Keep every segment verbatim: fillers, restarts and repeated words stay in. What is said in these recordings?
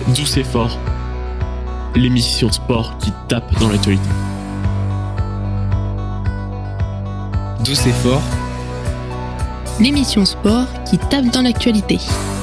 D'où c'est fort, l'émission sport qui tape dans l'actualité. D'où c'est fort, l'émission sport qui tape dans l'actualité.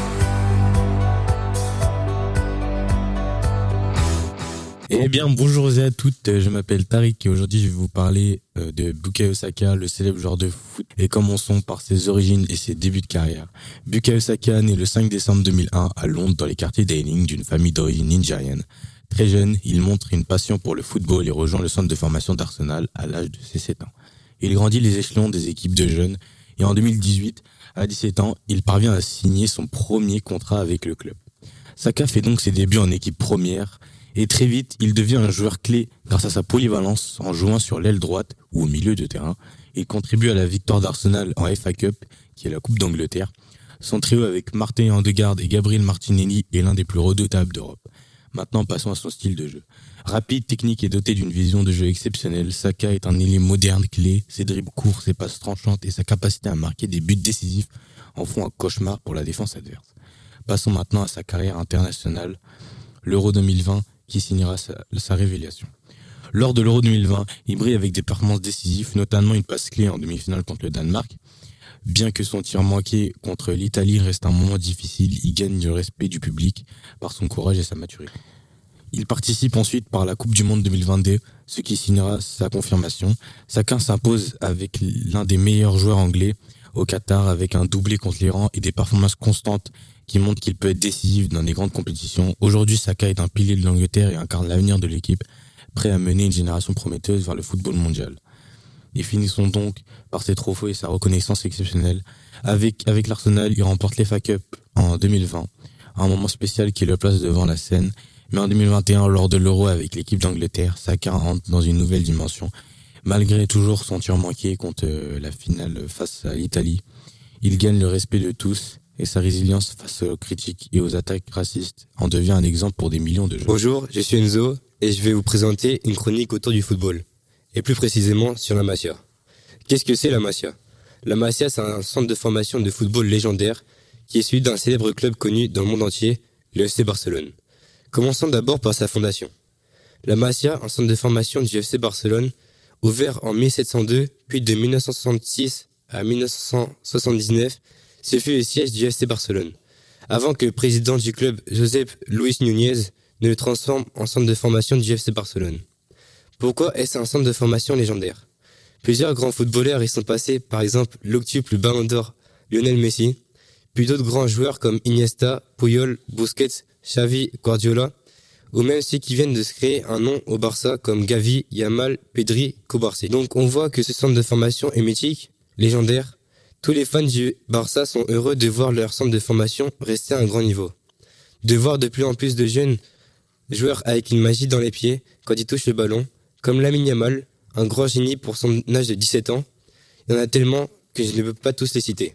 Eh bien, bonjour à toutes, je m'appelle Tariq et aujourd'hui je vais vous parler de Bukayo Saka, le célèbre joueur de foot. Et commençons par ses origines et ses débuts de carrière. Bukayo Saka naît le cinq décembre deux mille un à Londres dans les quartiers d'Ealing d'une famille d'origine nigérienne. Très jeune, il montre une passion pour le football et rejoint le centre de formation d'Arsenal à l'âge de ses sept ans. Il grandit les échelons des équipes de jeunes et en deux mille dix-huit, à dix-sept ans, il parvient à signer son premier contrat avec le club. Saka fait donc ses débuts en équipe première. Et très vite, il devient un joueur clé grâce à sa polyvalence en jouant sur l'aile droite ou au milieu de terrain. Il contribue à la victoire d'Arsenal en F A Cup, qui est la Coupe d'Angleterre. Son trio avec Martin Ødegaard et Gabriel Martinelli est l'un des plus redoutables d'Europe. Maintenant, passons à son style de jeu. Rapide, technique et doté d'une vision de jeu exceptionnelle, Saka est un ailier moderne clé. Ses dribbles courts, ses passes tranchantes et sa capacité à marquer des buts décisifs en font un cauchemar pour la défense adverse. Passons maintenant à sa carrière internationale. L'Euro deux mille vingt, qui signera sa, sa révélation. Lors de l'Euro deux mille vingt, il brille avec des performances décisives, notamment une passe clé en demi-finale contre le Danemark. Bien que son tir manqué contre l'Italie reste un moment difficile, il gagne le respect du public par son courage et sa maturité. Il participe ensuite par la Coupe du Monde deux mille vingt-deux, ce qui signera sa confirmation. Saka s'impose avec l'un des meilleurs joueurs anglais au Qatar avec un doublé contre l'Iran et des performances constantes qui montre qu'il peut être décisif dans des grandes compétitions. Aujourd'hui, Saka est un pilier de l'Angleterre et incarne l'avenir de l'équipe, prêt à mener une génération prometteuse vers le football mondial. Et finissons donc par ses trophées et sa reconnaissance exceptionnelle. Avec, avec l'Arsenal, il remporte l'F A Cup en deux mille vingt, un moment spécial qui le place devant la scène. Mais en deux mille vingt et un, lors de l'Euro avec l'équipe d'Angleterre, Saka entre dans une nouvelle dimension. Malgré toujours son tir manqué contre la finale face à l'Italie, il gagne le respect de tous. Et sa résilience face aux critiques et aux attaques racistes en devient un exemple pour des millions de joueurs. Bonjour, je suis Enzo et je vais vous présenter une chronique autour du football, et plus précisément sur la Masia. Qu'est-ce que c'est la Masia ? La Masia, c'est un centre de formation de football légendaire qui est celui d'un célèbre club connu dans le monde entier, le F C Barcelone. Commençons d'abord par sa fondation. La Masia, un centre de formation du F C Barcelone, ouvert en mille sept cent deux, puis de mille neuf cent soixante-six à mille neuf cent soixante-dix-neuf, ce fut le siège du F C Barcelone, avant que le président du club, Josep Luis Núñez, ne le transforme en centre de formation du F C Barcelone. Pourquoi est-ce un centre de formation légendaire ? Plusieurs grands footballeurs y sont passés, par exemple l'octuple Ballon d'Or Lionel Messi, puis d'autres grands joueurs comme Iniesta, Puyol, Busquets, Xavi, Guardiola, ou même ceux qui viennent de se créer un nom au Barça comme Gavi, Yamal, Pedri, Cubarsí. Donc on voit que ce centre de formation est mythique, légendaire. Tous les fans du Barça sont heureux de voir leur centre de formation rester à un grand niveau. De voir de plus en plus de jeunes joueurs avec une magie dans les pieds quand ils touchent le ballon, comme Lamine Yamal, un grand génie pour son âge de dix-sept ans. Il y en a tellement que je ne peux pas tous les citer.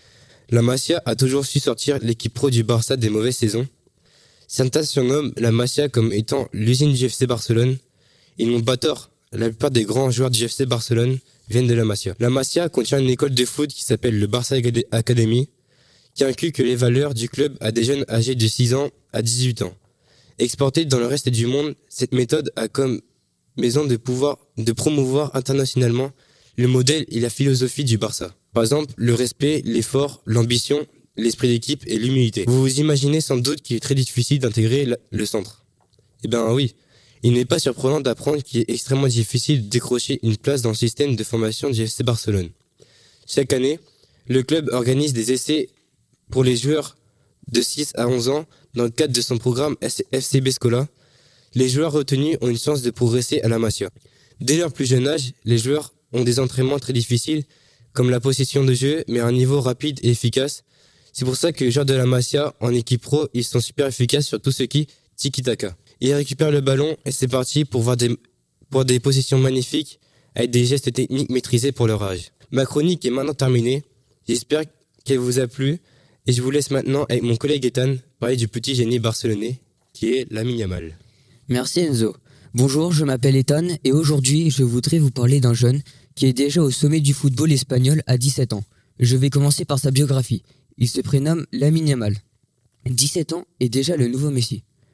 La Masia a toujours su sortir l'équipe pro du Barça des mauvaises saisons. Certains surnomment la Masia comme étant l'usine du F C Barcelone. Ils n'ont pas tort. La plupart des grands joueurs du F C Barcelone viennent de la Masia. La Masia contient une école de foot qui s'appelle le Barça Academy, qui inclut que les valeurs du club à des jeunes âgés de six ans à dix-huit ans. Exportée dans le reste du monde, cette méthode a comme maison de pouvoir de promouvoir internationalement le modèle et la philosophie du Barça. Par exemple, le respect, l'effort, l'ambition, l'esprit d'équipe et l'humilité. Vous vous imaginez sans doute qu'il est très difficile d'intégrer le centre. Eh bien oui. Il n'est pas surprenant d'apprendre qu'il est extrêmement difficile de décrocher une place dans le système de formation du F C Barcelone. Chaque année, le club organise des essais pour les joueurs de six à onze ans dans le cadre de son programme F C B Scola. Les joueurs retenus ont une chance de progresser à la Masia. Dès leur plus jeune âge, les joueurs ont des entraînements très difficiles, comme la possession de jeu, mais à un niveau rapide et efficace. C'est pour ça que les joueurs de la Masia, en équipe pro, ils sont super efficaces sur tout ce qui tiki-taka. Ils récupèrent le ballon et c'est parti pour voir des, pour des possessions magnifiques avec des gestes techniques maîtrisés pour leur âge. Ma chronique est maintenant terminée. J'espère qu'elle vous a plu et je vous laisse maintenant avec mon collègue Ethan parler du petit génie barcelonais qui est Lamine Yamal. Merci Enzo. Bonjour, je m'appelle Ethan et aujourd'hui je voudrais vous parler d'un jeune qui est déjà au sommet du football espagnol à dix-sept ans. Je vais commencer par sa biographie. Il se prénomme Lamine Yamal. dix-sept ans et déjà le nouveau Messi.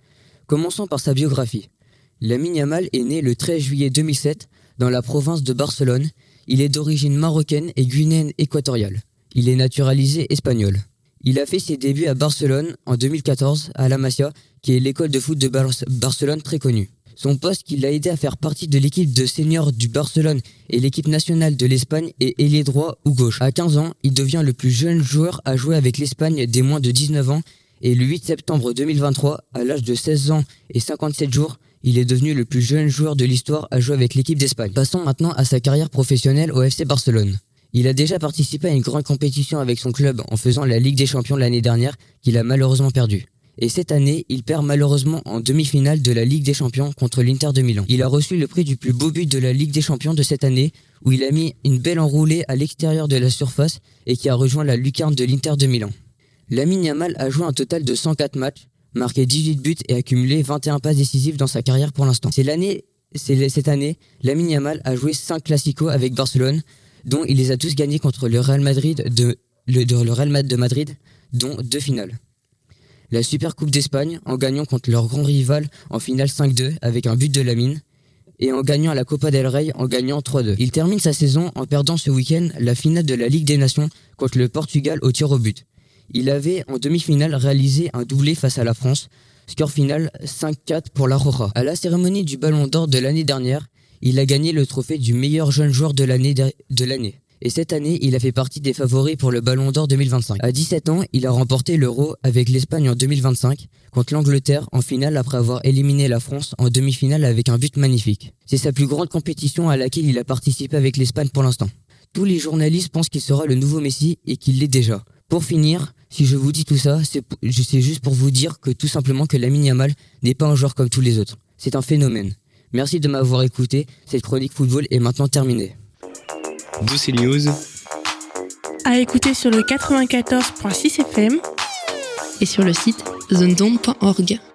Commençons par sa biographie. Lamine Yamal est né le treize juillet deux mille sept dans la province de Barcelone. Il est d'origine marocaine et guinéenne équatoriale. Il est naturalisé espagnol. Il a fait ses débuts à Barcelone en deux mille quatorze à la Masia, qui est l'école de foot de Bar- Barcelone très connue. Son poste qui l'a aidé à faire partie de l'équipe de seniors du Barcelone et l'équipe nationale de l'Espagne est ailier droit ou gauche. À quinze ans, il devient le plus jeune joueur à jouer avec l'Espagne des moins de dix-neuf ans et le huit septembre deux mille vingt-trois, à l'âge de seize ans et cinquante-sept jours, il est devenu le plus jeune joueur de l'histoire à jouer avec l'équipe d'Espagne. Passons maintenant à sa carrière professionnelle au F C Barcelone. Il a déjà participé à une grande compétition avec son club en faisant la Ligue des Champions l'année dernière qu'il a malheureusement perdue. Et cette année, il perd malheureusement en demi-finale de la Ligue des Champions contre l'Inter de Milan. Il a reçu le prix du plus beau but de la Ligue des Champions de cette année où il a mis une belle enroulée à l'extérieur de la surface et qui a rejoint la lucarne de l'Inter de Milan. Lamine Yamal a joué un total de cent quatre matchs, marqué dix-huit buts et accumulé vingt et un passes décisives dans sa carrière pour l'instant. C'est l'année, c'est cette année, Lamine Yamal a joué cinq classicos avec Barcelone, dont il les a tous gagnés contre le Real Madrid de, le, de, le Real Madrid de Madrid, dont deux finales. La Super Coupe d'Espagne en gagnant contre leur grand rival en finale cinq deux avec un but de Lamine et en gagnant la Copa del Rey en gagnant trois deux. Il termine sa saison en perdant ce week-end la finale de la Ligue des Nations contre le Portugal au tir au but. Il avait en demi-finale réalisé un doublé face à la France, score final cinq quatre pour la Roja. À la cérémonie du Ballon d'Or de l'année dernière, il a gagné le trophée du meilleur jeune joueur de l'année de l'année. Et cette année, il a fait partie des favoris pour le Ballon d'Or deux mille vingt-cinq. À dix-sept ans, il a remporté l'Euro avec l'Espagne en deux mille vingt-cinq, contre l'Angleterre en finale après avoir éliminé la France en demi-finale avec un but magnifique. C'est sa plus grande compétition à laquelle il a participé avec l'Espagne pour l'instant. Tous les journalistes pensent qu'il sera le nouveau Messi et qu'il l'est déjà. Pour finir, si je vous dis tout ça, c'est, c'est juste pour vous dire que tout simplement que Lamine Yamal n'est pas un joueur comme tous les autres. C'est un phénomène. Merci de m'avoir écouté, cette chronique football est maintenant terminée. Douce News. À écouter sur le quatre-vingt-quatorze virgule six F M et sur le site zone zone point org.